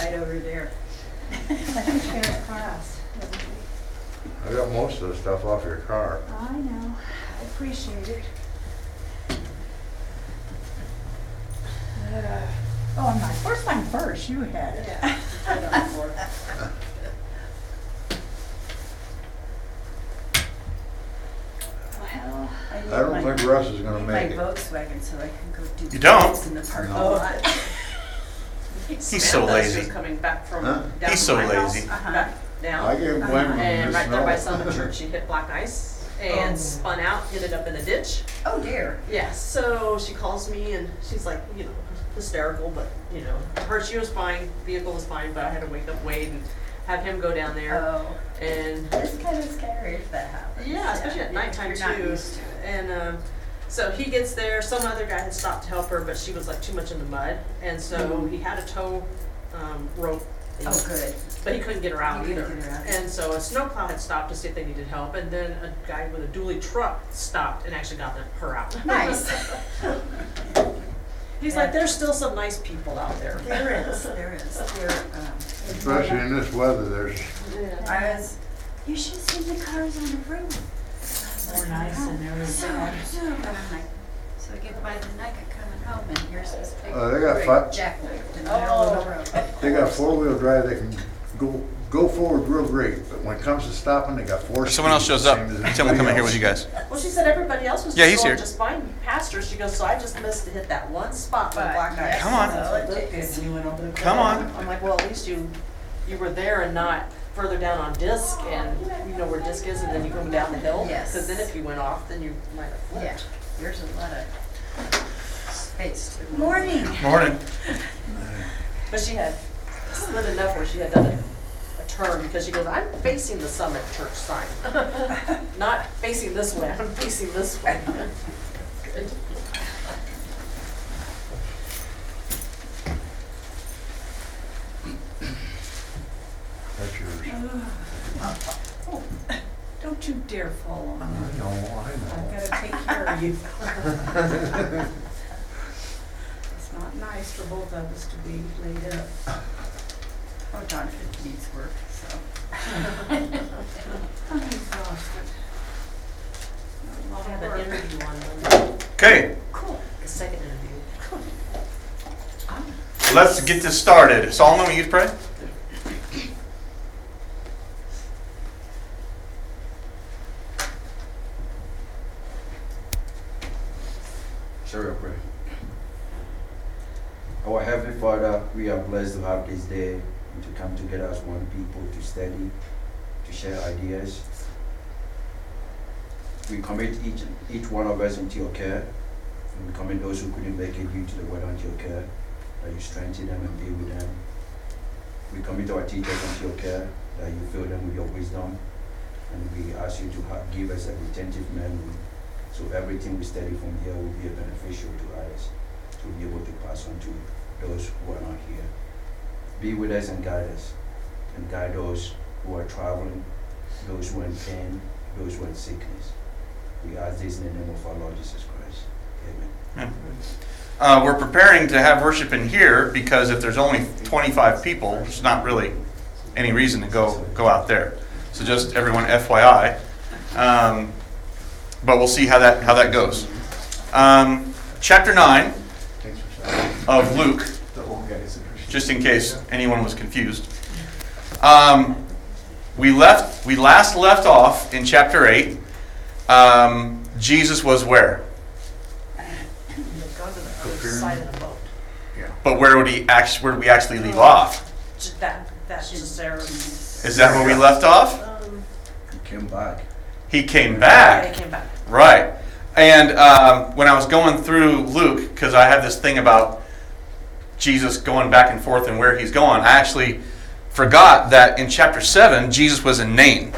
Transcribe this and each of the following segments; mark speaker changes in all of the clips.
Speaker 1: right over there. Fair class.
Speaker 2: I got most of the stuff off your car.
Speaker 1: I know. I appreciate it. Oh, my first time first. You had it.
Speaker 3: Yeah. Right on the floor.
Speaker 1: Well,
Speaker 2: I don't think Russ is gonna
Speaker 1: need
Speaker 2: make it.
Speaker 1: my Volkswagen so I can go do
Speaker 4: You don't?
Speaker 1: this in the parking
Speaker 2: No.
Speaker 1: lot.
Speaker 4: He's so
Speaker 3: Samantha's
Speaker 4: lazy.
Speaker 3: just coming back from
Speaker 2: Huh?
Speaker 3: down
Speaker 4: He's
Speaker 3: to
Speaker 4: so
Speaker 3: my house,
Speaker 4: lazy.
Speaker 3: back down.
Speaker 2: I can't blame him.
Speaker 3: And
Speaker 2: It's
Speaker 3: right there by
Speaker 2: snow.
Speaker 3: Summit Church, she hit black ice and
Speaker 1: Oh.
Speaker 3: spun out, ended up in a ditch.
Speaker 1: Oh dear.
Speaker 3: Yeah, so she calls me and she's like, hysterical, but she was fine, vehicle was fine, but I had to wake up Wade and have him go down there.
Speaker 1: Oh,
Speaker 3: And
Speaker 1: it's kind of scary if that happens.
Speaker 3: yeah, especially at nighttime
Speaker 1: You're not
Speaker 3: too.
Speaker 1: used to it.
Speaker 3: And so he gets there. Some other guy had stopped to help her, but she was like too much in the mud, and so he had a tow rope.
Speaker 1: Oh, good.
Speaker 3: But he couldn't get her out
Speaker 1: He
Speaker 3: either.
Speaker 1: couldn't get her out.
Speaker 3: And so a snowplow had stopped to see if they needed help, and then a guy with a dually truck stopped and actually got her out.
Speaker 1: Nice.
Speaker 3: He's like, there's still some nice people out there.
Speaker 1: There is. There,
Speaker 2: Especially in this weather, there's,
Speaker 1: you should have seen the cars on the road.
Speaker 3: More nice than there is bad.
Speaker 1: So I get by the night coming home and here's this big
Speaker 2: they got
Speaker 1: great jackknife in the middle of the road.
Speaker 2: they got four-wheel drive, they can go forward real great, but when it comes to stopping, they got four.
Speaker 4: If someone else
Speaker 2: speeds,
Speaker 4: shows up,
Speaker 2: same as
Speaker 4: tell him to come in
Speaker 2: everybody
Speaker 4: here with you
Speaker 2: else.
Speaker 4: guys.
Speaker 3: Well, she said everybody else was
Speaker 4: Yeah,
Speaker 3: just
Speaker 4: he's
Speaker 3: going
Speaker 4: here.
Speaker 3: just fine past her. She goes, so I just missed to hit that one spot with
Speaker 1: But,
Speaker 3: black ice.
Speaker 4: Come on.
Speaker 1: so it
Speaker 3: Looked good
Speaker 1: is.
Speaker 3: when you went over the
Speaker 4: Come
Speaker 3: corner.
Speaker 4: on.
Speaker 3: I'm like, well, at least you were there and not further down on Disc, and you know where Disc is, and then you go down the hill.
Speaker 1: Yes.
Speaker 3: Because then if you went off, then you might have flipped.
Speaker 1: Yeah, there's a lot of space. Morning.
Speaker 4: Morning.
Speaker 3: But she had slid enough where she had done a turn, because she goes, I'm facing the Summit Church sign. Not facing this way, I'm facing this way. Good.
Speaker 2: That's yours.
Speaker 1: Oh, don't you dare fall on me.
Speaker 2: I know.
Speaker 1: I've got to take care of you. It's not nice for both of us to be laid up. Oh, John needs work, so. I'm exhausted. A lot
Speaker 3: I
Speaker 1: of
Speaker 3: have an
Speaker 1: work.
Speaker 3: interview on Monday,
Speaker 4: Okay,
Speaker 1: Cool.
Speaker 3: the second interview.
Speaker 4: let's get this started. Solomon, will you pray?
Speaker 5: Shall we pray? Our Heavenly Father, we are blessed to have this day and to come together as one people to study, to share ideas. We commit each one of us into your care, and we commit those who couldn't make it due to the weather into your care, that you strengthen them and be with them. We commit our teachers into your care, that you fill them with your wisdom, and we ask you to give us a retentive memory, so everything we study from here will be beneficial to others, to be able to pass on to those who are not here. Be with us and guide those who are traveling, those who are in pain, those who are in sickness. We ask this in the name of our Lord Jesus Christ. Amen.
Speaker 4: We're preparing to have worship in here because if there's only 25 people, there's not really any reason to go out there. So just everyone FYI. But we'll see how that goes. Chapter 9
Speaker 2: Thanks for saying.
Speaker 4: of Luke,
Speaker 2: The old guys.
Speaker 4: just in case anyone was confused. We last left off in chapter 8. Jesus was where?
Speaker 3: They've gone to the other side of the boat.
Speaker 4: But where did we actually leave off?
Speaker 3: That's just Sarah.
Speaker 4: Is that where we left off?
Speaker 5: He came back.
Speaker 4: He came
Speaker 3: They
Speaker 4: back.
Speaker 3: came back.
Speaker 4: Right. And when I was going through Luke, because I have this thing about Jesus going back and forth and where he's going, I actually forgot that in chapter 7, Jesus was in Nain.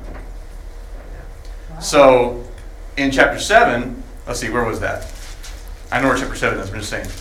Speaker 4: So in chapter 7, let's see, where was that? I know where chapter 7 is, I'm just saying.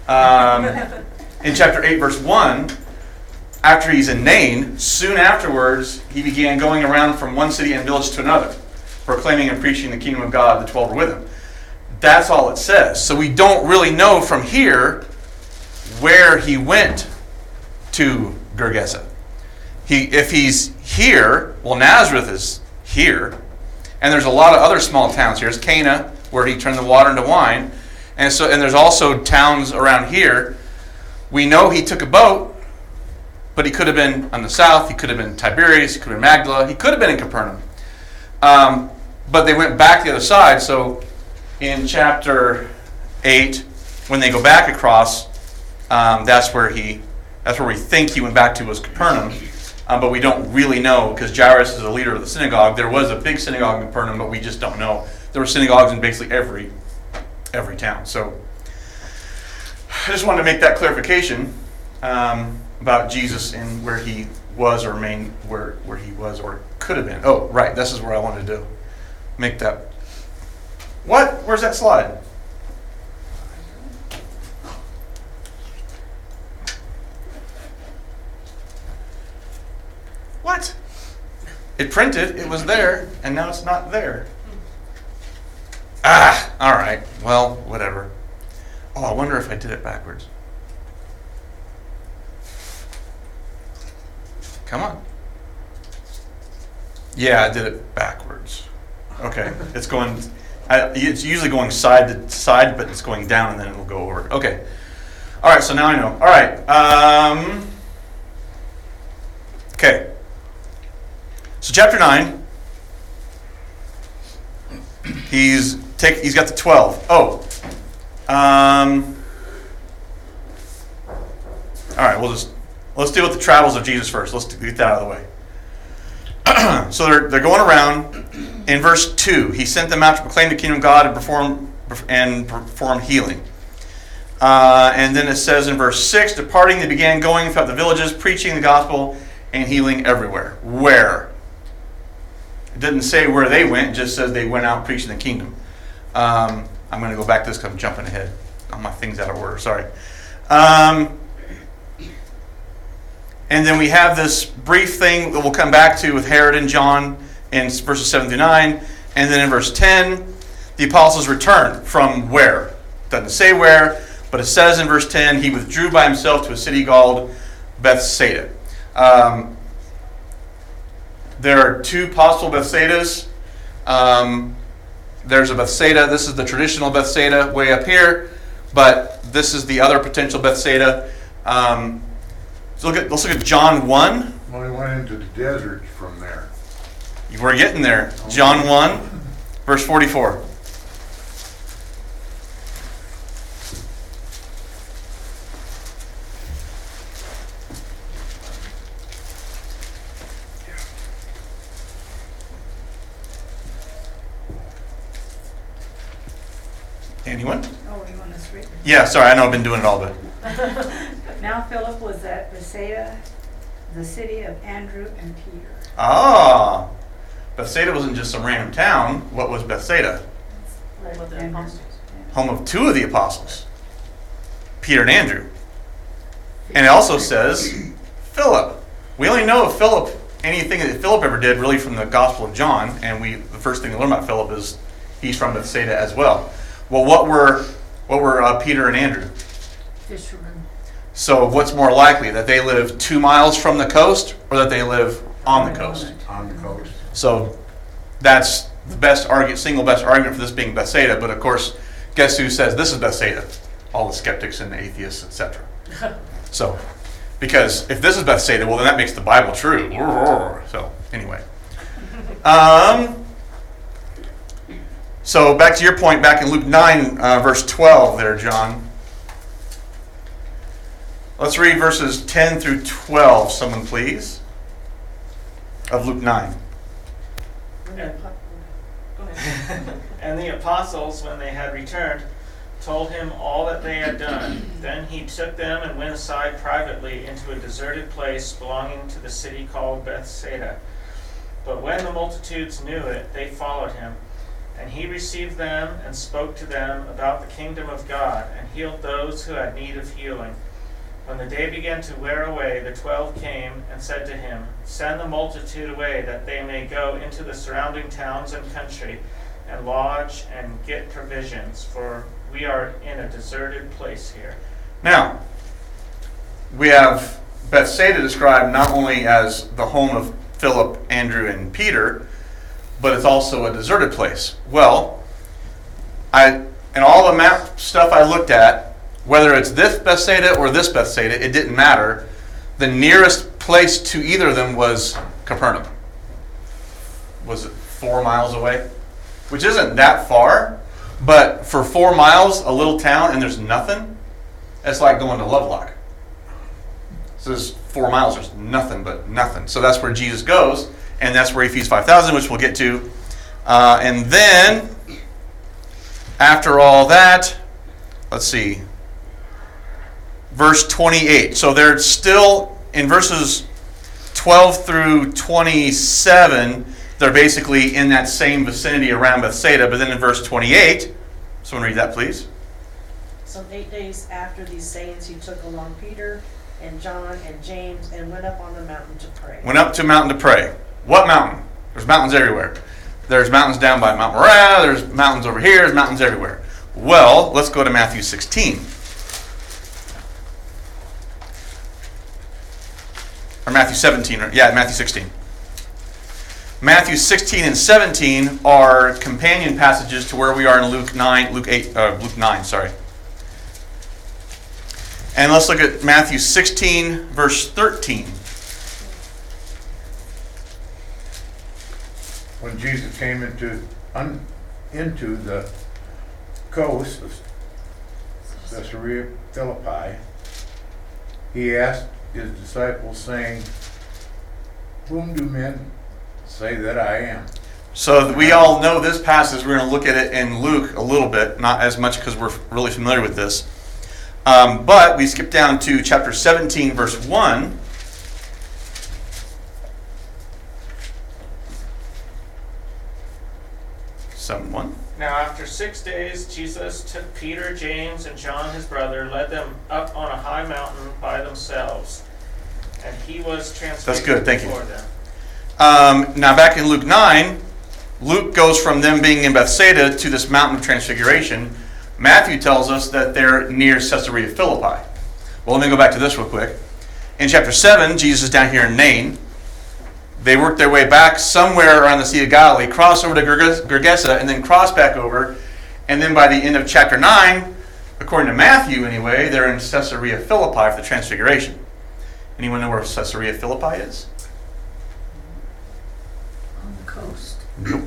Speaker 4: In chapter 8, verse 1, after he's in Nain, soon afterwards, he began going around from one city and village to another, proclaiming and preaching the kingdom of God. The 12 were with him. That's all it says. So we don't really know from here where he went to Gergesa. If he's here, well, Nazareth is here, and there's a lot of other small towns here. There's Cana, where he turned the water into wine, and there's also towns around here. We know he took a boat, but he could have been on the south. He could have been Tiberias. He could have been Magdala. He could have been in Capernaum, but they went back the other side. So in chapter 8, when they go back across, that's where we think he went back to, was Capernaum. But we don't really know, because Jairus is the leader of the synagogue. There was a big synagogue in Capernaum, but we just don't know. There were synagogues in basically every town. So I just wanted to make that clarification about Jesus and where he was, or where he was or could have been. Oh, right. This is where I wanted to make that. What? Where's that slide? What? It printed, it was there, and now it's not there. All right. Well, whatever. Oh, I wonder if I did it backwards. Come on. Yeah, I did it backwards. Okay. It's usually going side to side, but it's going down and then it will go over. Okay. All right, so now I know. All right. Okay. So chapter 9, he's got the 12. Oh. All right, let's deal with the travels of Jesus first. Let's get that out of the way. So they're going around. In verse 2, he sent them out to proclaim the kingdom of God and perform healing. And then it says in verse 6, departing, they began going throughout the villages, preaching the gospel and healing everywhere. Where? It doesn't say where they went, it just says they went out preaching the kingdom. I'm going to go back to this because I'm jumping ahead. All my things out of order, sorry. And then we have this brief thing that we'll come back to with Herod and John in verses 7 through 9. And then in verse 10, the apostles returned from where? It doesn't say where, but it says in verse 10, he withdrew by himself to a city called Bethsaida. There are two possible Bethsaidas. There's a Bethsaida. This is the traditional Bethsaida way up here, but this is the other potential Bethsaida. So let's look at John 1.
Speaker 2: Well, he went into the desert from there.
Speaker 4: We're getting there. John 1, verse 44. Anyone?
Speaker 1: Oh, you want us to read it?
Speaker 4: Yeah, sorry, I know I've been doing it all, but
Speaker 1: Now Philip was at Bethsaida, the city of Andrew and Peter.
Speaker 4: Bethsaida wasn't just some random town. What was Bethsaida?
Speaker 3: Home of the
Speaker 1: Andrew.
Speaker 3: apostles.
Speaker 4: Home of two of the apostles, Peter and Andrew. And it also says Philip. We only know of Philip, anything that Philip ever did, really, from the Gospel of John. And the first thing we learn about Philip is he's from Bethsaida as well. Well, what were Peter and Andrew?
Speaker 1: Fishermen.
Speaker 4: So what's more likely, that they live 2 miles from the coast, or that they live on the coast?
Speaker 2: On the coast.
Speaker 4: So that's the single best argument for this being Bethsaida. But of course, guess who says this is Bethsaida? All the skeptics and the atheists, etc. So, because if this is Bethsaida, well, then that makes the Bible true. So anyway. So back to your point, back in Luke 9, verse 12 there, John. Let's read verses 10 through 12, someone please, of Luke 9.
Speaker 3: Go ahead.
Speaker 6: And the apostles, when they had returned, told him all that they had done. Then he took them and went aside privately into a deserted place belonging to the city called Bethsaida. But when the multitudes knew it, they followed him. And he received them and spoke to them about the kingdom of God, and healed those who had need of healing. When the day began to wear away, the 12 came and said to him, Send the multitude away, that they may go into the surrounding towns and country, and lodge and get provisions, for we are in a deserted place here.
Speaker 4: Now, we have Bethsaida described not only as the home of Philip, Andrew, and Peter, but it's also a deserted place. Well, in all the map stuff I looked at, whether it's this Bethsaida or this Bethsaida, it didn't matter. The nearest place to either of them was Capernaum. Was it 4 miles away? Which isn't that far, but for 4 miles, a little town, and there's nothing, it's like going to Lovelock. So there's 4 miles, there's nothing but nothing. So that's where Jesus goes, and that's where he feeds 5,000, which we'll get to. And then, after all that, let's see, verse 28. So they're still, in verses 12 through 27, they're basically in that same vicinity around Bethsaida. But then in verse 28, someone read that, please.
Speaker 3: Some 8 days after these sayings, he took along Peter and John and James and went up on the mountain to pray.
Speaker 4: Went up to a mountain to pray. What mountain? There's mountains everywhere. There's mountains down by Mount Moriah. There's mountains over here. There's mountains everywhere. Well, let's go to Matthew 16. Or Matthew 17. Matthew 16. Matthew 16 and 17 are companion passages to where we are in Luke 9, sorry. And let's look at Matthew 16, verse 13.
Speaker 2: When Jesus came into the coast of Caesarea Philippi, he asked his disciples, saying, "Whom do men say that I am?"
Speaker 4: So we all know this passage. We're going to look at it in Luke a little bit, not as much because we're really familiar with this. But we skip down to chapter 17, verse 1.
Speaker 6: Now after 6 days, Jesus took Peter, James, and John his brother, led them up on a high mountain by themselves, and he was transfigured
Speaker 4: That's good, thank you.
Speaker 6: before them.
Speaker 4: Now back in Luke 9, Luke goes from them being in Bethsaida to this mountain of transfiguration. Matthew tells us that they're near Caesarea Philippi. Well, let me go back to this real quick. In chapter 7, Jesus is down here in Nain. They work their way back somewhere around the Sea of Galilee, cross over to Gergesa, and then cross back over. And then by the end of chapter 9, according to Matthew anyway, they're in Caesarea Philippi for the transfiguration. Anyone know where Caesarea Philippi is?
Speaker 1: On the coast.
Speaker 4: Nope.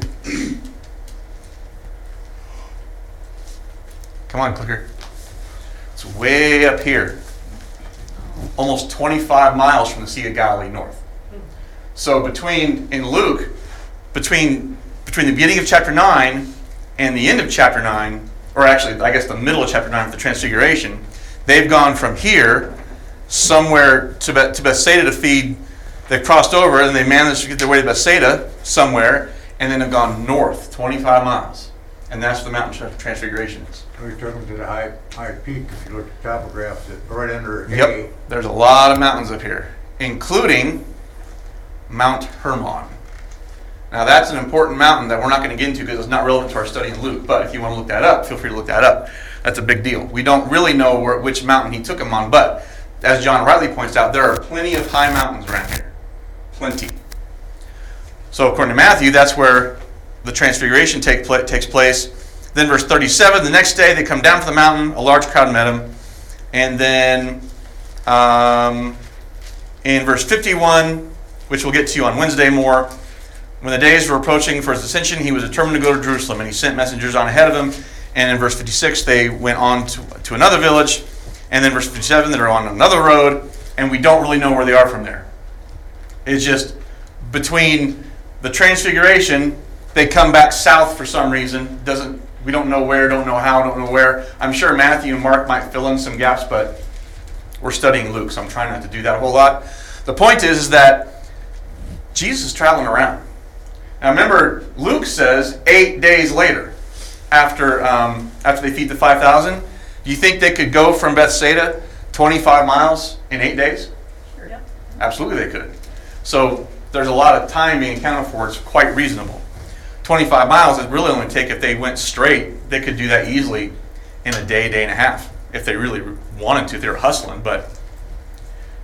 Speaker 4: Come on, clicker. It's way up here. Almost 25 miles from the Sea of Galilee north. So in Luke, between the beginning of chapter 9 and the end of chapter 9, or actually, I guess the middle of chapter 9 with the transfiguration, they've gone from here somewhere to Bethsaida to feed. They've crossed over and they managed to get their way to Bethsaida somewhere, and then have gone north 25 miles. And that's where the mountain transfiguration is.
Speaker 2: We took them to the high peak. If you look at topographs, it's right under A.
Speaker 4: Yep, there's a lot of mountains up here, including Mount Hermon. Now that's an important mountain that we're not going to get into because it's not relevant to our study in Luke, but if you want to look that up, feel free to look that up. That's a big deal. We don't really know which mountain he took him on, but as John rightly points out, there are plenty of high mountains around here. Plenty. So according to Matthew, that's where the transfiguration takes place. Then verse 37, the next day they come down from the mountain, a large crowd met him. And then in verse 51, which we'll get to on Wednesday more, when the days were approaching for his ascension, he was determined to go to Jerusalem, and he sent messengers on ahead of him. And in verse 56, they went on to another village. And then verse 57, they're on another road, and we don't really know where they are from there. It's just between the transfiguration, they come back south for some reason. We don't know where, don't know how, don't know where. I'm sure Matthew and Mark might fill in some gaps, but we're studying Luke, so I'm trying not to do that a whole lot. The point is that Jesus is traveling around. Now remember, Luke says 8 days later, after they feed the 5,000, do you think they could go from Bethsaida 25 miles in 8 days?
Speaker 3: Sure. Yep.
Speaker 4: Absolutely they could. So there's a lot of time being accounted for. It's quite reasonable. 25 miles would really only take, if they went straight, they could do that easily in a day and a half, if they really wanted to, if they were hustling. But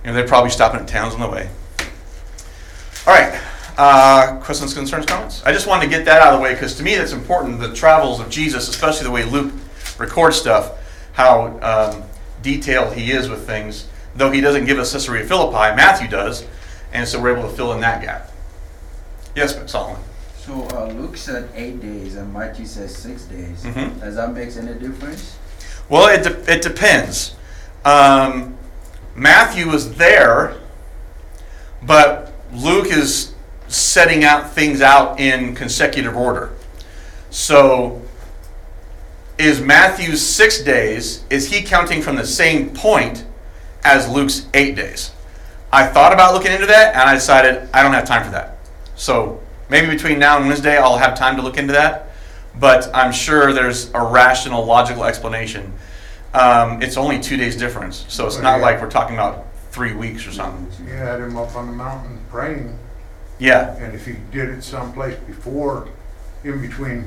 Speaker 4: They're probably stopping at towns on the way. All right. Questions, concerns, comments? I just wanted to get that out of the way because to me that's important. The travels of Jesus, especially the way Luke records stuff, how detailed he is with things. Though he doesn't give us Caesarea Philippi, Matthew does, and so we're able to fill in that gap. Yes, Solomon.
Speaker 5: So Luke said 8 days and Matthew says 6 days.
Speaker 4: Mhm.
Speaker 5: Does that make any difference?
Speaker 4: Well, it depends. Matthew was there, but Luke is setting out things out in consecutive order. So, is Matthew's 6 days, is he counting from the same point as Luke's 8 days? I thought about looking into that, and I decided I don't have time for that. So, maybe between now and Wednesday, I'll have time to look into that. But I'm sure there's a rational, logical explanation. It's only 2 days difference, so it's not like we're talking about 3 weeks or something.
Speaker 2: You had him up on the mountain praying,
Speaker 4: Yeah.
Speaker 2: and if he did it someplace before, in between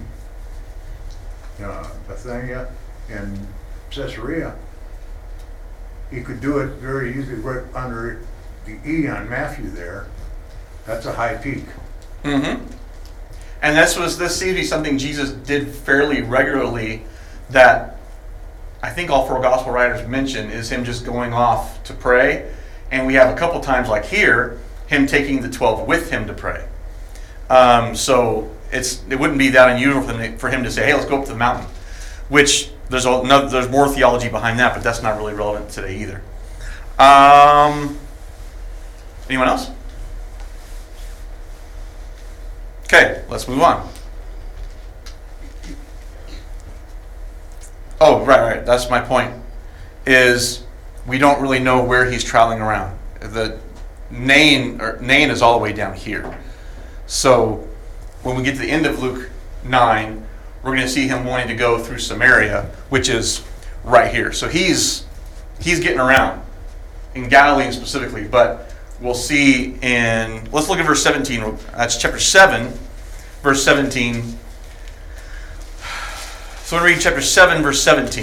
Speaker 2: Bethania and Caesarea, he could do it very easily right under the E on Matthew there. That's a high peak.
Speaker 4: Mm-hmm. And this seems to be something Jesus did fairly regularly that I think all four gospel writers mention is him just going off to pray. And we have a couple times like here, him taking the 12 with him to pray. So it wouldn't be that unusual for him to say, hey, let's go up to the mountain. Which there's more theology behind that, but that's not really relevant today either. Anyone else? Okay, let's move on. Oh, right. That's my point. Is we don't really know where he's traveling around. The Nain is all the way down here. So when we get to the end of Luke 9, we're going to see him wanting to go through Samaria, which is right here. So he's getting around in Galilee specifically, but we'll see let's look at verse 17. That's chapter 7, verse 17. So we're going to read chapter 7, verse 17.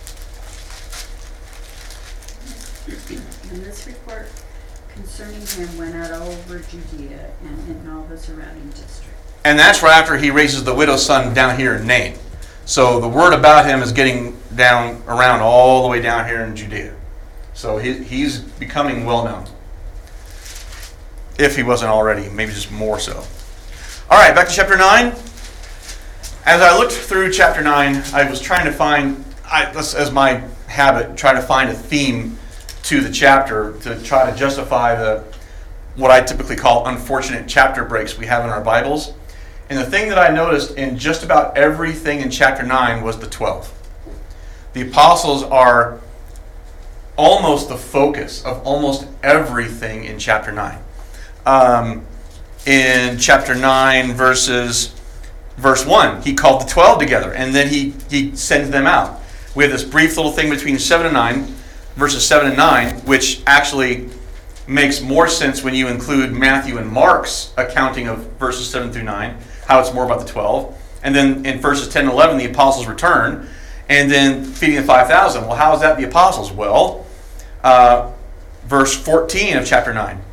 Speaker 1: And this report concerning him went out all over Judea and in all the surrounding district.
Speaker 4: And that's right after he raises the widow's son down here in Nain. So the word about him is getting down around all the way down here in Judea. So he's becoming well known. If he wasn't already, maybe just more so. All right, back to chapter 9. As I looked through chapter 9, I was trying to find, as my habit, try to find a theme to the chapter to try to justify what I typically call unfortunate chapter breaks we have in our Bibles. And the thing that I noticed in just about everything in chapter 9 was the 12. The apostles are almost the focus of almost everything in chapter 9. In chapter 9, verse 1, he called the 12 together, and then he sends them out. We have this brief little thing between 7 and 9, verses 7 and 9, which actually makes more sense when you include Matthew and Mark's accounting of verses 7 through 9, how it's more about the 12. And then in verses 10 and 11, the apostles return, and then feeding the 5,000. Well, how is that the apostles? Well, verse 14 of chapter 9.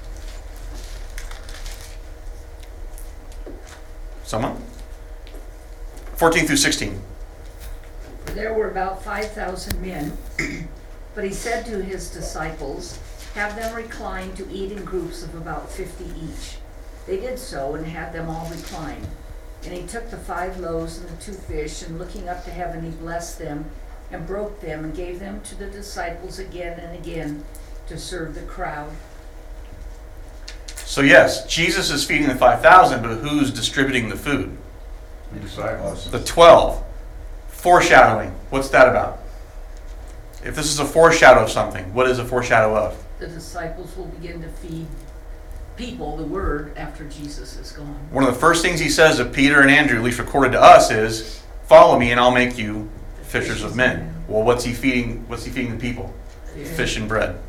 Speaker 4: Someone? 14 through 16.
Speaker 7: There were about 5,000 men, but he said to his disciples, have them recline to eat in groups of about 50 each. They did so and had them all recline. And he took the 5 loaves and the 2 fish, and looking up to heaven, he blessed them and broke them and gave them to the disciples again and again to serve the crowd.
Speaker 4: So yes, Jesus is feeding the 5,000, but who's distributing the food?
Speaker 2: The disciples.
Speaker 4: The 12. Foreshadowing. What's that about? If this is a foreshadow of something, what is a foreshadow of?
Speaker 7: The disciples will begin to feed people the word after Jesus is gone.
Speaker 4: One of the first things he says to Peter and Andrew, at least recorded to us, is, follow me and I'll make you fishers of men. Well, what's he feeding the people?
Speaker 7: Yeah.
Speaker 4: Fish and bread.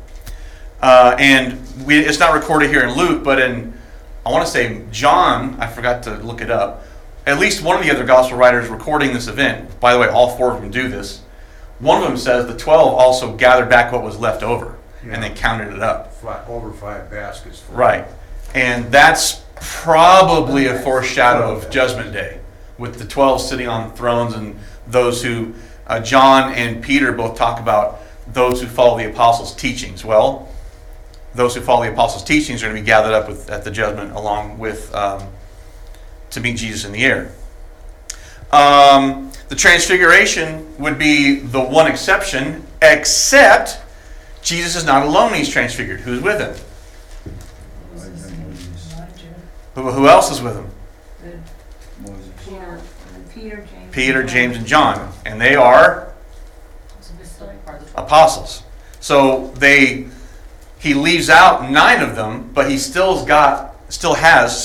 Speaker 4: It's not recorded here in Luke, but in, I want to say John, I forgot to look it up, at least one of the other gospel writers recording this event, by the way, all 4 of them do this, one of them says the 12 also gathered back what was left over. and they counted it up.
Speaker 2: Over 5 baskets. full.
Speaker 4: Right. And that's probably a foreshadow of Judgment Day, with the 12 sitting on thrones and those who, John and Peter both talk about those who follow the apostles' teachings. Well, those who follow the apostles' teachings are going to be gathered up at the judgment along with, to meet Jesus in the air. The transfiguration would be the one exception, except Jesus is not alone when he's transfigured. Who's with him? Who else is with him?
Speaker 5: Moses.
Speaker 1: Peter,
Speaker 4: James, and John. And they are apostles. So he leaves out 9 of them, but he still has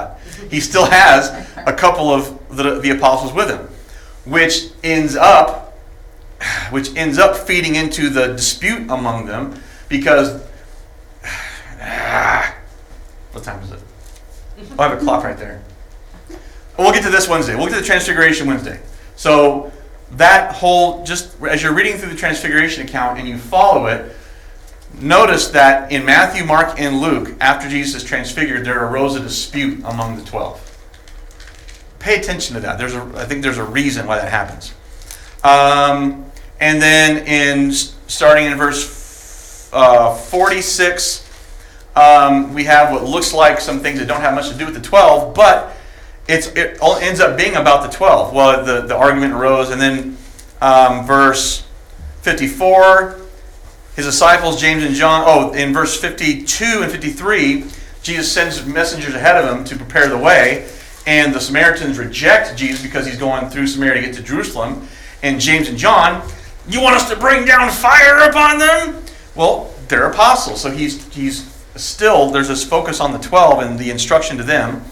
Speaker 4: a couple of the apostles with him, which ends up feeding into the dispute among them, because what time is it? I have a clock right there. We'll get to this Wednesday. We'll get to the Transfiguration Wednesday. So that whole, just as you're reading through the Transfiguration account and you follow it, notice that in Matthew, Mark, and Luke, after Jesus is transfigured, there arose a dispute among the 12. Pay attention to that. I think there's a reason why that happens. And then starting in verse 46, we have what looks like some things that don't have much to do with the 12, but it all ends up being about the 12. Well, the argument arose, and then verse 54, his disciples, James and John, in verse 52 and 53, Jesus sends messengers ahead of him to prepare the way, and the Samaritans reject Jesus because he's going through Samaria to get to Jerusalem, and James and John, you want us to bring down fire upon them? Well, they're apostles, so he's still, there's this focus on the 12 and the instruction to them.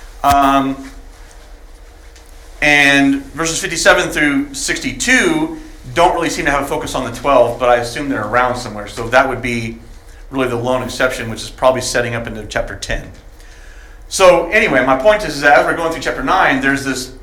Speaker 4: And verses 57 through 62 don't really seem to have a focus on the 12, but I assume they're around somewhere. So that would be really the lone exception, which is probably setting up into chapter 10. So anyway, my point is that as we're going through chapter 9, there's this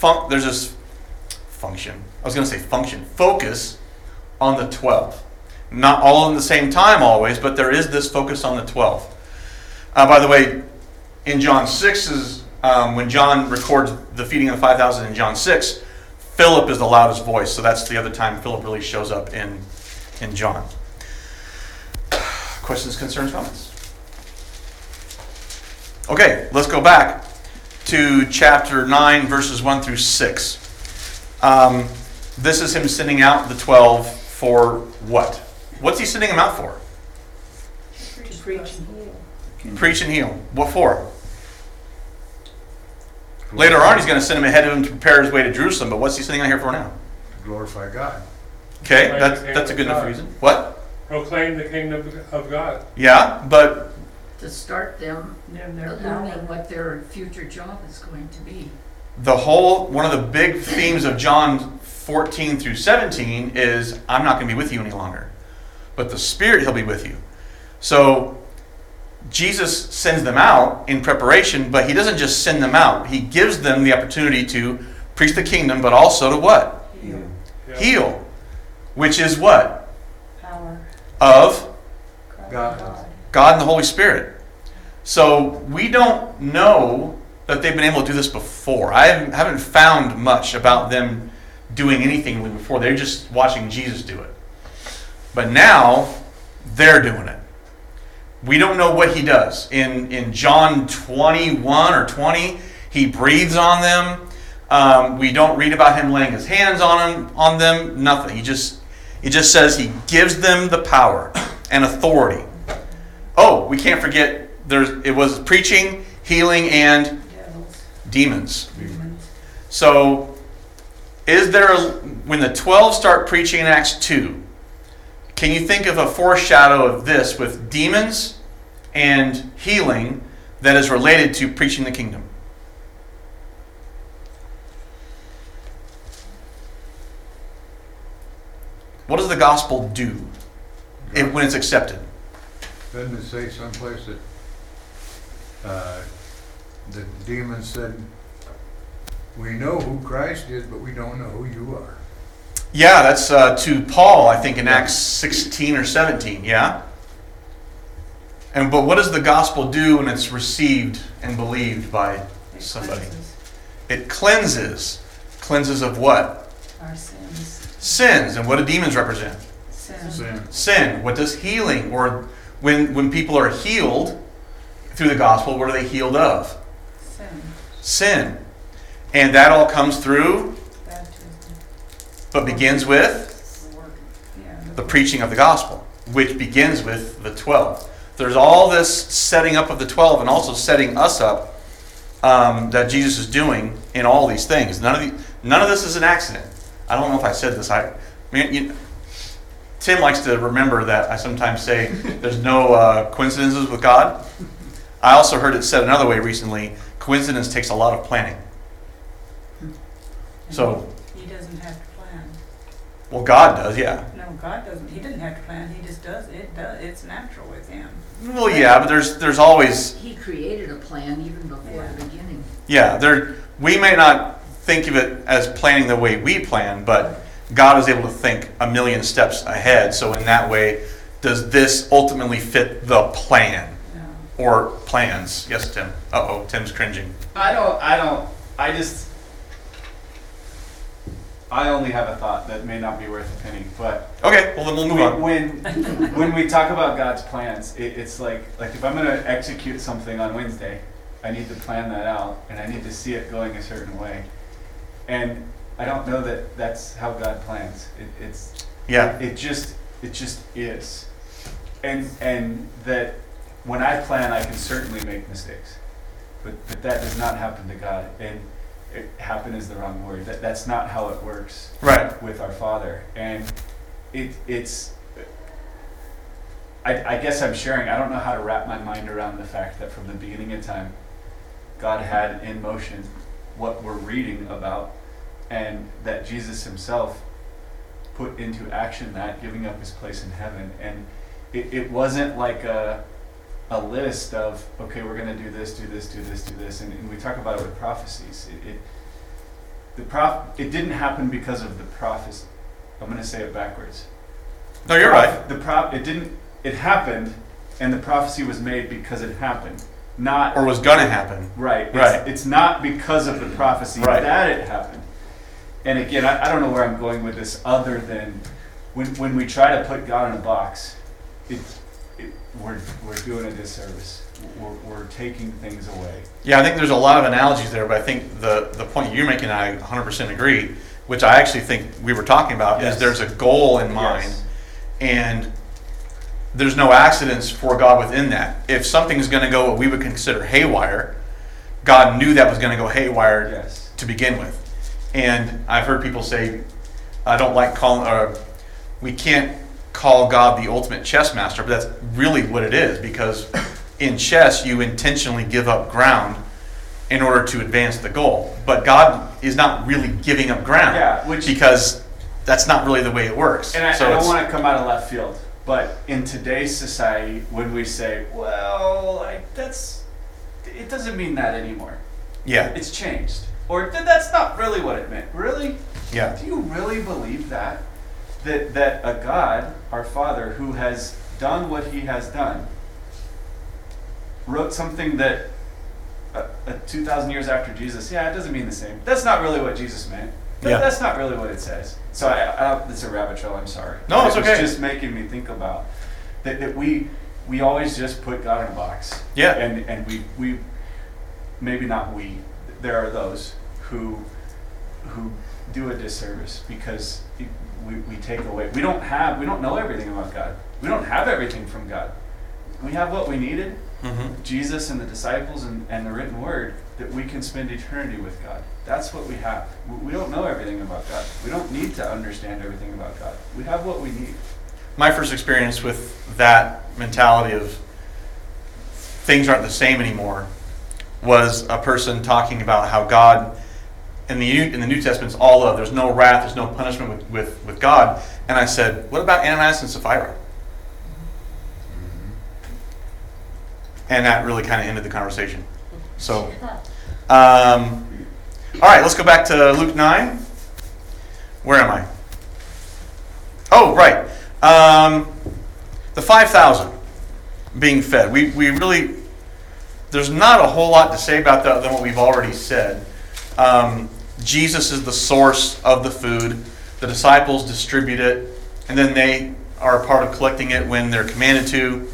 Speaker 4: focus on the 12. Not all in the same time always, but there is this focus on the 12. By the way, in John 6, when John records the feeding of the 5,000 in John 6, Philip is the loudest voice, so that's the other time Philip really shows up in John. Questions, concerns, comments? Okay, let's go back to chapter 9, verses 1 through 6. This is him sending out the 12 for what? What's he sending them out for?
Speaker 1: To preach and heal.
Speaker 4: Preach and heal. What for? Later on, he's going to send him ahead of him to prepare his way to Jerusalem, but what's he sending out here for now?
Speaker 2: To glorify God.
Speaker 4: Okay, that's a good enough reason. What?
Speaker 8: Proclaim the kingdom of God.
Speaker 4: Yeah, but
Speaker 7: To start them learning what their future job is going to be.
Speaker 4: one of the big themes of John 14 through 17 is, I'm not going to be with you any longer, but the Spirit, he'll be with you. So Jesus sends them out in preparation, but he doesn't just send them out. He gives them the opportunity to preach the kingdom, but also to what?
Speaker 1: Heal.
Speaker 8: Yeah.
Speaker 4: Heal. Which is what?
Speaker 1: Power.
Speaker 4: Of
Speaker 2: God.
Speaker 4: God and the Holy Spirit. So we don't know that they've been able to do this before. I haven't found much about them doing anything before. They're just watching Jesus do it. But now they're doing it. We don't know what he does. In John 21 or 20, he breathes on them. We don't read about him laying his hands on them. Nothing. It just says he gives them the power and authority. Oh, we can't forget, it was preaching, healing, and demons. So, when the 12 start preaching in Acts 2, can you think of a foreshadow of this with demons and healing that is related to preaching the kingdom? What does the gospel do when it's accepted?
Speaker 2: Doesn't it say someplace that the demon said, we know who Christ is, but we don't know who you are?
Speaker 4: Yeah, that's to Paul, I think, in Acts 16 or 17, yeah? But what does the gospel do when it's received and believed by
Speaker 1: It
Speaker 4: somebody?
Speaker 1: cleanses
Speaker 4: It cleanses. Cleanses of what?
Speaker 1: our sins.
Speaker 4: Sins. And what do demons represent?
Speaker 1: Sin.
Speaker 4: Sin. What does healing, or when people are healed through the gospel, what are they healed of?
Speaker 1: Sin.
Speaker 4: Sin. And that all comes through,
Speaker 1: Baptism.
Speaker 4: but begins with
Speaker 1: Yeah.
Speaker 4: the preaching of the gospel, which begins with the 12. There's all this setting up of the 12 and also setting us up that Jesus is doing in all these things. None of this is an accident. I don't know if I said this. Tim likes to remember that I sometimes say there's no coincidences with God. I also heard it said another way recently, coincidence takes a lot of planning. So,
Speaker 1: He doesn't have to plan.
Speaker 4: well, God does, yeah.
Speaker 1: No, God doesn't. He didn't have to plan. He just does. It does. It's natural with him.
Speaker 4: Well, yeah, but there's always,
Speaker 7: He created a plan even before
Speaker 1: Yeah.
Speaker 7: the beginning.
Speaker 4: yeah, we may not think of it as planning the way we plan, but God is able to think a million steps ahead. So in that way, does this ultimately fit the plan
Speaker 1: No.
Speaker 4: or plans? Yes, Tim. Uh-oh, Tim's cringing.
Speaker 9: I only have a thought that may not be worth a penny, but
Speaker 4: Okay, well then we'll move on.
Speaker 9: when we talk about God's plans, it's like if I'm going to execute something on Wednesday, I need to plan that out and I need to see it going a certain way. And I don't know that that's how God plans.
Speaker 4: Yeah,
Speaker 9: It just is. And that when I plan, I can certainly make mistakes, but that does not happen to God. And happen is the wrong word. That's not how it works.
Speaker 4: right.
Speaker 9: With our Father. And it's. I guess I'm sharing. I don't know how to wrap my mind around the fact that from the beginning of time, God had in motion what we're reading about, and that Jesus himself put into action that, giving up his place in heaven. And it wasn't like a list of, okay, we're going to do this, do this, do this, do this. And we talk about it with prophecies. It didn't happen because of the prophecy. I'm going to say it backwards.
Speaker 4: No, you're right.
Speaker 9: It happened, and the prophecy was made because it happened. Not
Speaker 4: Or was gonna happen.
Speaker 9: right.
Speaker 4: Right.
Speaker 9: It's not because of the prophecy
Speaker 4: Right.
Speaker 9: that it happened. And again, I don't know where I'm going with this, other than when we try to put God in a box, we're doing a disservice. We're taking things away.
Speaker 4: Yeah, I think there's a lot of analogies there, but I think the point you're making, I 100% agree, which I actually think we were talking about,
Speaker 9: Yes.
Speaker 4: is there's a goal in mind,
Speaker 9: Yes.
Speaker 4: and there's no accidents for God within that. If something's going to go what we would consider haywire, God knew that was going to go haywire
Speaker 9: Yes.
Speaker 4: to begin with. And I've heard people say, I don't like calling, or we can't call God the ultimate chess master, but that's really what it is, because in chess you intentionally give up ground in order to advance the goal. But God is not really giving up ground,
Speaker 9: Yeah,
Speaker 4: because that's not really the way it works.
Speaker 9: And I
Speaker 4: So
Speaker 9: don't
Speaker 4: it's-
Speaker 9: want to come out of left field, but in today's society, when we say, well, it doesn't mean that anymore.
Speaker 4: yeah,
Speaker 9: It's changed. Or that's not really what it meant. Really?
Speaker 4: yeah,
Speaker 9: Do you really believe that? That a God, our Father, who has done what he has done, wrote something that 2,000 years after Jesus, it doesn't mean the same. That's not really what Jesus meant.
Speaker 4: Yeah.
Speaker 9: That's not really what it says. So it's a rabbit trail, I'm sorry.
Speaker 4: No, it's okay.
Speaker 9: It's just making me think about that we always just put God in a box.
Speaker 4: Yeah.
Speaker 9: And we maybe not we, there are those who do a disservice because we take away. We don't know everything about God. We don't have everything from God. We have what we needed,
Speaker 4: mm-hmm.
Speaker 9: Jesus and the disciples and the written word, that we can spend eternity with God. That's what we have. We don't know everything about God. We don't need to understand everything about God. We have what we need.
Speaker 4: My first experience with that mentality of things aren't the same anymore was a person talking about how God, in the New Testament, is all love. There's no wrath, there's no punishment with God. And I said, what about Ananias and Sapphira? And that really kind of ended the conversation. So, all right, let's go back to Luke 9. Where am I? Oh, right. The 5,000. being fed. We really, there's not a whole lot to say about that other than what we've already said. Jesus is the source of the food. The disciples distribute it, and then they are a part of collecting it when they're commanded to.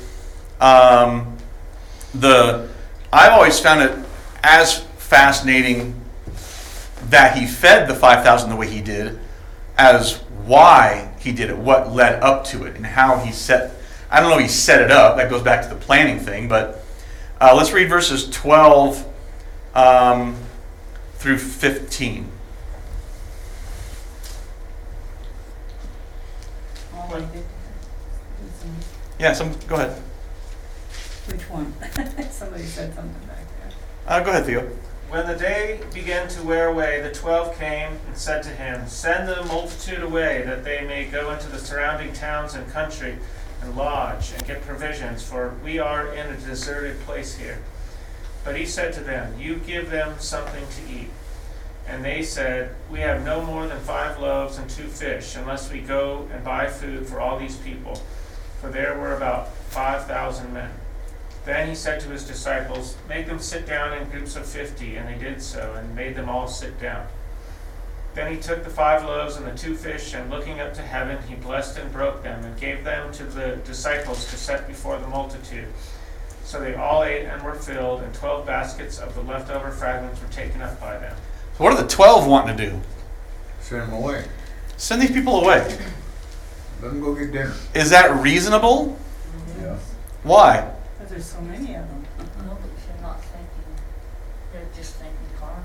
Speaker 4: I've always found it as fascinating that he fed the 5,000 the way he did, as why he did it, what led up to it, and how he set. I don't know if he set it up. That goes back to the planning thing, but let's read verses 12 through 15. Yeah, go ahead.
Speaker 1: Which one? Somebody said something back there.
Speaker 4: Go ahead, Theo.
Speaker 6: When the day began to wear away, the 12 came and said to him, "Send the multitude away, that they may go into the surrounding towns and country, and lodge, and get provisions, for we are in a deserted place here." But he said to them, "You give them something to eat." And they said, "We have no more than 5 loaves and 2 fish, unless we go and buy food for all these people." For there were about 5,000 men. Then he said to his disciples, "Make them sit down in groups of 50, and they did so, and made them all sit down. Then he took the 5 loaves and the 2 fish, and looking up to heaven, he blessed and broke them, and gave them to the disciples to set before the multitude. So they all ate and were filled, and 12 baskets of the leftover fragments were taken up by them.
Speaker 4: So what are the 12 wanting to do?
Speaker 2: Send them away.
Speaker 4: Send these people away.
Speaker 2: Let them go get dinner.
Speaker 4: Is that reasonable?
Speaker 5: Yeah.
Speaker 4: Why?
Speaker 1: Because there's so many of them.
Speaker 7: No, but they're not thinking, they're just thinking carnal.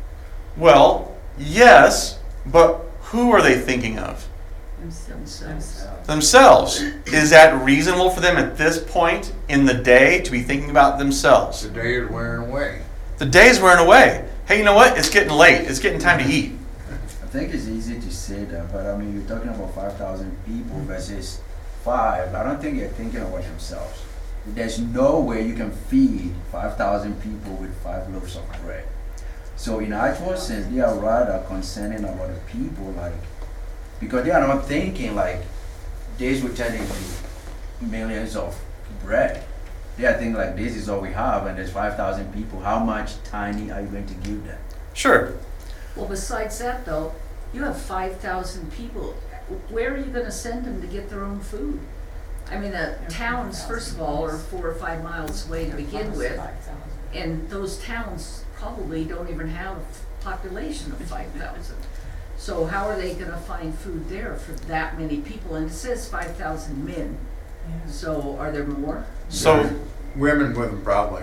Speaker 4: Well, yes, but who are they thinking of?
Speaker 1: Themselves.
Speaker 4: Themselves. Is that reasonable for them at this point in the day to be thinking about themselves?
Speaker 2: The day is wearing away.
Speaker 4: The day's wearing away. Hey, you know what? It's getting late. It's getting time to eat.
Speaker 5: I think it's easy to say that, but I mean, you're talking about 5,000 people versus 5. I don't think they're thinking about themselves. There's no way you can feed 5,000 people with 5 loaves of bread. So in actual sense, they are rather concerning about the people, like, because they are not thinking like this will turn into millions of bread. They are thinking like this is all we have, and there's 5,000 people. How much tiny are you going to give them?
Speaker 4: Sure.
Speaker 7: Well, besides that though, you have 5,000 people. Where are you gonna send them to get their own food? I mean, the towns, first of all, are 4 or 5 miles away to begin with, and those towns probably don't even have a population of 5,000. So how are they gonna find food there for that many people? And it says 5,000 men,
Speaker 1: Yeah.
Speaker 7: so are there more?
Speaker 4: So,
Speaker 2: Women with them probably.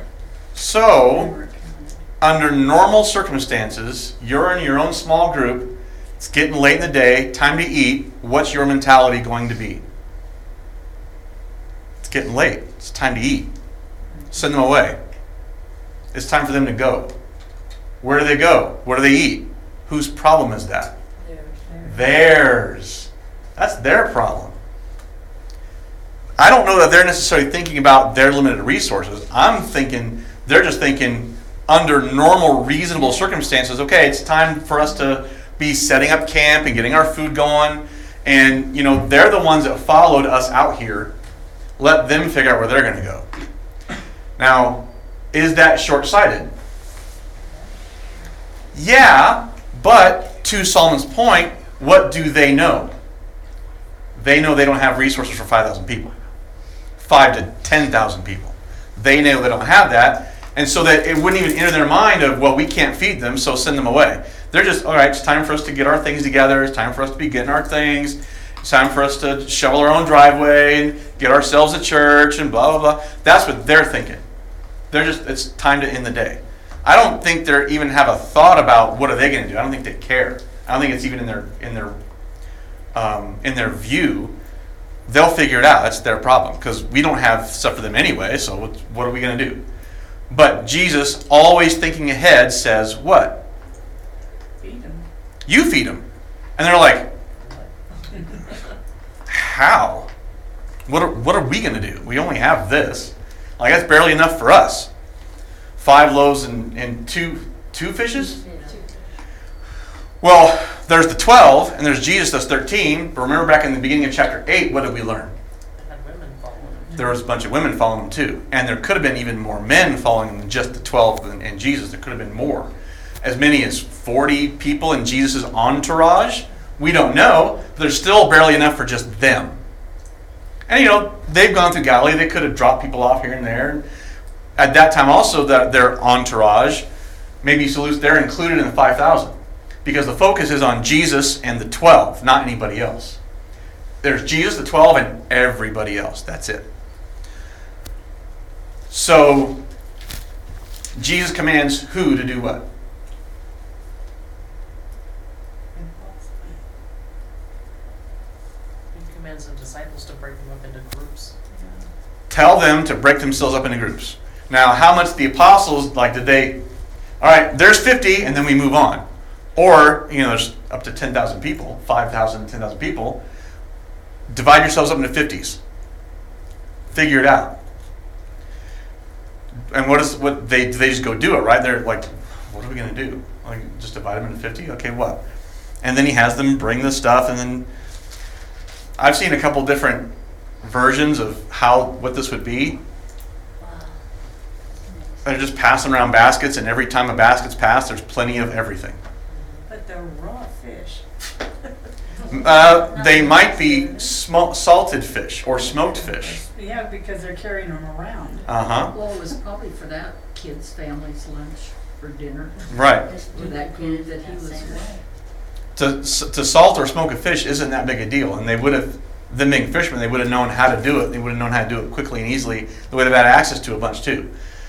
Speaker 4: so under normal circumstances, you're in your own small group. It's getting late in the day. Time to eat. What's your mentality going to be? It's getting late. It's time to eat. Send them away. It's time for them to go. Where do they go? What do they eat? Whose problem is that? Theirs. That's their problem. I don't know that they're necessarily thinking about their limited resources. I'm thinking they're just thinking under normal, reasonable circumstances, okay, it's time for us to be setting up camp and getting our food going. And, you know, they're the ones that followed us out here. Let them figure out where they're going to go. Now, is that short-sighted? Yeah, but to Solomon's point, what do they know? They know they don't have resources for 5,000 people. 5 to 10,000 people. They know they don't have that, and so that it wouldn't even enter their mind of, well, we can't feed them, so send them away. They're just, all right, it's time for us to get our things together. It's time for us to be getting our things. It's time for us to shovel our own driveway and get ourselves a church and blah, blah, blah. That's what they're thinking. They're just, it's time to end the day. I don't think they even have a thought about what are they going to do. I don't think they care. I don't think it's even in their view. They'll figure it out. That's their problem because we don't have stuff for them anyway. So what are we going to do? But Jesus, always thinking ahead, says what?
Speaker 1: Feed them.
Speaker 4: You feed them, and they're like, how? What are we going to do? We only have this. Like that's barely enough for us. 5 loaves and two fishes. Well, there's the 12, and there's Jesus, that's 13. But remember back in the beginning of chapter 8, what did we learn?
Speaker 3: Had women following him.
Speaker 4: there was a bunch of women following him too. And there could have been even more men following him than just the 12 and Jesus. There could have been more. As many as 40 people in Jesus' entourage. We don't know. But there's still barely enough for just them. And they've gone through Galilee. They could have dropped people off here and there. At that time also, their entourage, maybe they're included in the 5,000. Because the focus is on Jesus and the 12, not anybody else. There's Jesus, the 12, and everybody else. That's it. So, Jesus commands who to do what?
Speaker 3: He commands the disciples to break them up into groups.
Speaker 4: Tell them to break themselves up into groups. Now, how much the apostles, did they... All right, there's 50, and then we move on. Or, there's up to 10,000 people, 5,000, 10,000 people. Divide yourselves up into 50s. Figure it out. And they just go do it, right? They're like, what are we going to do? Just divide them into 50? Okay, what? And then he has them bring the stuff, and then I've seen a couple different versions of what this would be. They're just passing around baskets, and every time a basket's passed, there's plenty of everything.
Speaker 1: But they're raw fish.
Speaker 4: They might be salted fish or smoked fish.
Speaker 1: Yeah, because they're carrying them around.
Speaker 4: Uh-huh.
Speaker 7: Well, it was probably for that kid's family's lunch for dinner.
Speaker 4: Right.
Speaker 7: For that group that he was with.
Speaker 4: To salt or smoke a fish isn't that big a deal, and they would have, them being fishermen, they would have known how to do it. They would have known how to do it quickly and easily. They would have had access to a bunch too.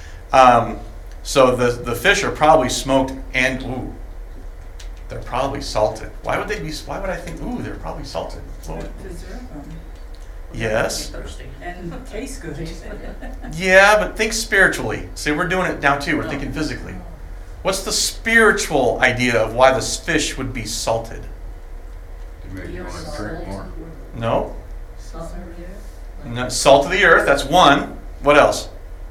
Speaker 4: So the fish are probably smoked and they're probably salted. Why would I think they're probably salted?
Speaker 1: To preserve them
Speaker 4: Yes.
Speaker 3: Thirsty.
Speaker 1: and taste good.
Speaker 4: Yeah, but think spiritually. See, we're doing it now too. We're thinking physically. What's the spiritual idea of why this fish would be salted?
Speaker 2: To make you want to drink more.
Speaker 4: No.
Speaker 7: Salt of the earth.
Speaker 4: No. Salt of the earth, that's one. What else?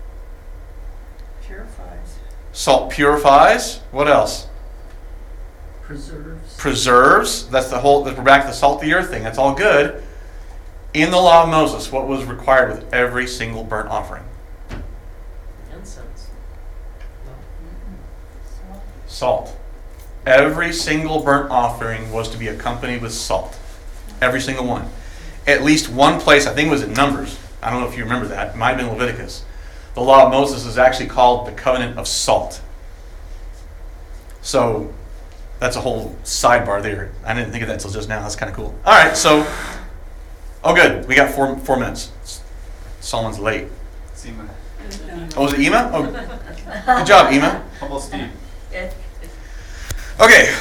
Speaker 1: Purifies.
Speaker 4: Salt purifies. What else?
Speaker 7: Preserves.
Speaker 4: Preserves. That's we're back to the salt of the earth thing. That's all good. In the law of Moses, what was required with every single burnt offering?
Speaker 3: Incense.
Speaker 4: Salt. Every single burnt offering was to be accompanied with salt. Every single one. At least one place, I think it was in Numbers. I don't know if you remember that. It might have been Leviticus. The law of Moses is actually called the covenant of salt. So that's a whole sidebar there. I didn't think of that until just now. That's kind of cool. All right, so, good. We got 4 minutes. Solomon's late.
Speaker 9: It's Ema.
Speaker 4: Oh, was it Ema? Oh, good job, Ema.
Speaker 9: Humble Steve.
Speaker 4: Okay,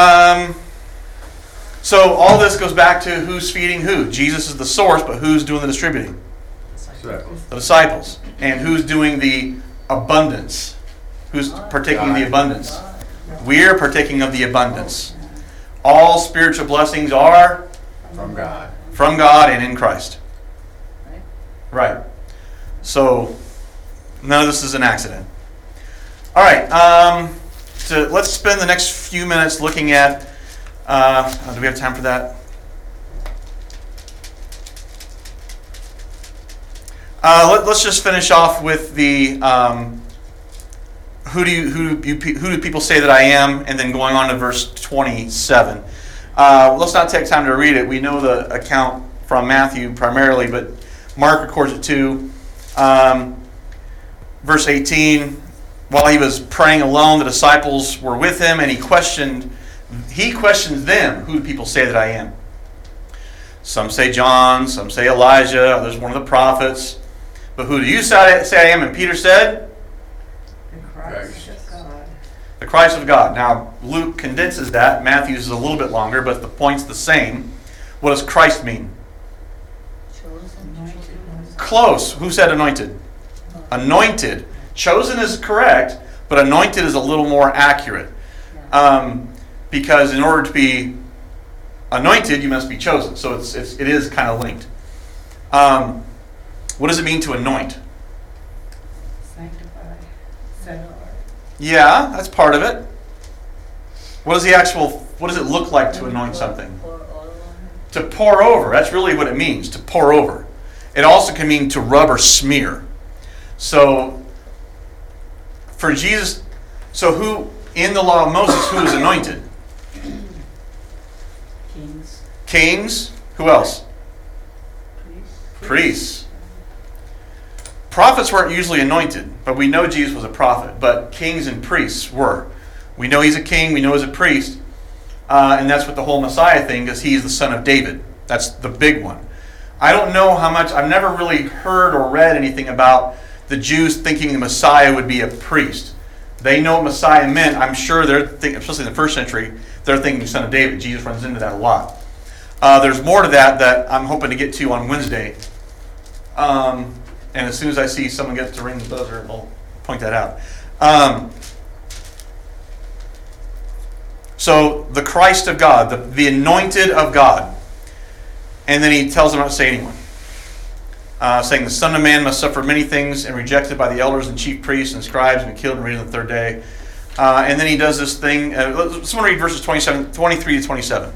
Speaker 4: so all this goes back to who's feeding who. Jesus is the source, but who's doing the distributing?
Speaker 2: Disciples.
Speaker 4: The disciples. And who's doing the abundance? Who's partaking of the abundance? We're partaking of the abundance. All spiritual blessings are
Speaker 2: From God.
Speaker 4: from God and in Christ. Right. So, none of this is an accident. All right. So let's spend the next few minutes looking at. Do we have time for that? Let's just finish off with the who do people say that I am, and then going on to verse 27. Let's not take time to read it. We know the account from Matthew primarily, but Mark records it too. Verse 18. While he was praying alone, the disciples were with him, and he questioned them, who do people say that I am? Some say John, some say Elijah, others one of the prophets. But who do you say I am? And Peter said,
Speaker 1: The Christ of God.
Speaker 4: the Christ of God. Now, Luke condenses that. Matthew's is a little bit longer, but the point's the same. What does Christ mean? Close. Who said anointed? Anointed. Chosen is correct, but anointed is a little more accurate. Because in order to be anointed, you must be chosen. So it is kind of linked. What does it mean to anoint?
Speaker 1: Sanctify. Set apart.
Speaker 4: Yeah, that's part of it. What does it look like to anoint something? To pour over. That's really what it means, to pour over. It also can mean to rub or smear. So, for Jesus, so who, in the law of Moses, who was anointed?
Speaker 1: Kings,
Speaker 4: Kings. Who else?
Speaker 1: priests.
Speaker 4: Priests. Prophets weren't usually anointed, but we know Jesus was a prophet. But kings and priests were. We know he's a king, we know he's a priest. And that's what the whole Messiah thing is. He's the son of David. That's the big one. I don't know how much, I've never really heard or read anything about the Jews thinking the Messiah would be a priest. They know what Messiah meant. I'm sure they're thinking, especially in the first century, they're thinking son of David. Jesus runs into that a lot. There's more to that I'm hoping to get to on Wednesday. And as soon as I see someone get to ring the buzzer, I'll point that out. So the Christ of God, the anointed of God. And then he tells them not to say anyone. Saying the Son of Man must suffer many things and rejected by the elders and chief priests and scribes and be killed and raised on the third day. And then he does this thing. Someone read verses 23 to 27.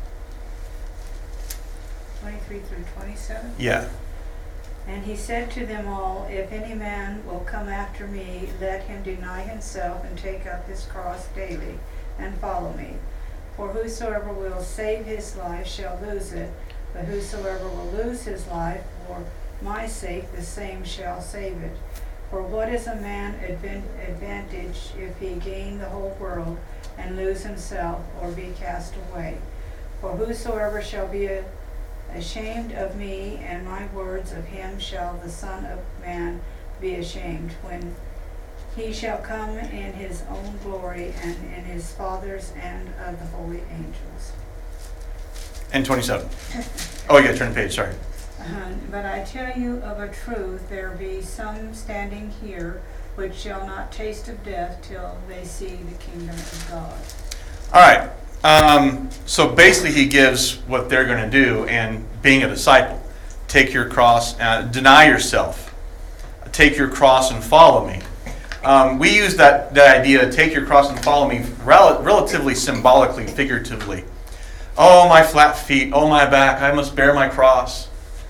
Speaker 10: 23 through 27?
Speaker 4: Yeah.
Speaker 10: And he said to them all, if any man will come after me, let him deny himself and take up his cross daily and follow me. For whosoever will save his life shall lose it, but whosoever will lose his life for my sake, the same shall save it. For what is a man advantage if he gain the whole world and lose himself or be cast away? For whosoever shall be ashamed of me and my words, of him shall the Son of Man be ashamed, when he shall come in his own glory and in his Father's and of the holy angels.
Speaker 4: And 27. Oh, yeah, turn the page, sorry.
Speaker 10: But I tell you of a truth, there be some standing here which shall not taste of death till they see the kingdom of God.
Speaker 4: All right. So basically he gives what they're going to do, and being a disciple. Take your cross, deny yourself. Take your cross and follow me. We use that idea, take your cross and follow me, relatively symbolically, figuratively. Oh, my flat feet. Oh, my back. I must bear my cross.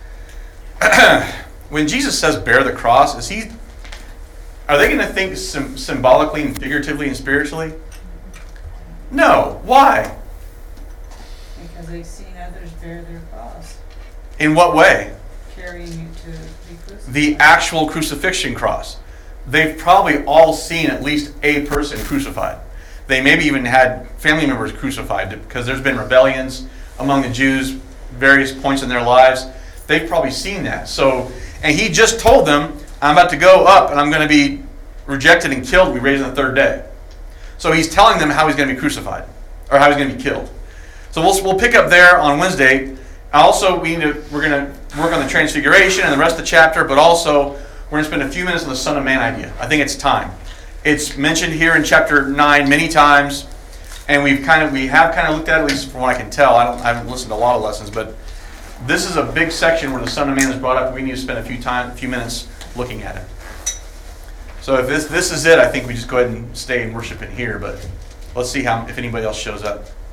Speaker 4: When Jesus says bear the cross, are they going to think symbolically and figuratively and spiritually? No. Why?
Speaker 10: Because they've seen others bear their cross,
Speaker 4: In what way?
Speaker 10: carrying it to be crucified.
Speaker 4: The actual crucifixion cross. They've probably all seen at least a person crucified. They maybe even had family members crucified because there's been rebellions among the Jews, various points in their lives. They've probably seen that. So, and he just told them, I'm about to go up and I'm going to be rejected and killed and be raised on the third day. So he's telling them how he's going to be crucified, or how he's going to be killed. So we'll pick up there on Wednesday. Also, we're going to work on the transfiguration and the rest of the chapter, but also we're going to spend a few minutes on the Son of Man idea. I think it's time. It's mentioned here in chapter 9 many times, and we have kind of looked at it, at least from what I can tell. I haven't listened to a lot of lessons, but this is a big section where the Son of Man is brought up. We need to spend a few minutes looking at it. So if this is it, I think we just go ahead and stay and worship in here, but let's see if anybody else shows up.